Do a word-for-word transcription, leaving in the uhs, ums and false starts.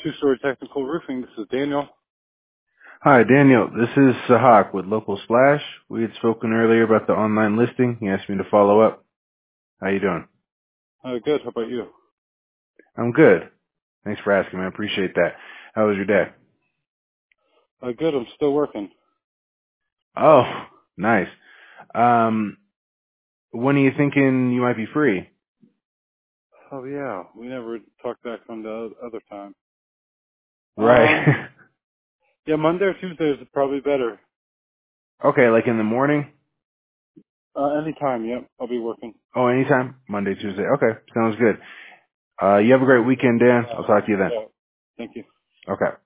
Two-story technical roofing. This is Daniel. Hi, Daniel. This is Sahak with Local Splash. We had spoken earlier about the online listing. He asked me to follow up. How you doing? Uh, good. How about you? I'm good. Thanks for asking, man. I appreciate that. How was your day? Uh, good. I'm still working. Oh, nice. Um, when are you thinking you might be free? Oh yeah, we never talked back on the other time. Um, Right. yeah, Monday or Tuesday is probably better. Okay, like in the morning? Uh, anytime. Yep, I'll be working. Oh, anytime? Monday, Tuesday. Okay, sounds good. Uh, you have a great weekend, Dan. I'll talk to you then. Yeah. Thank you. Okay.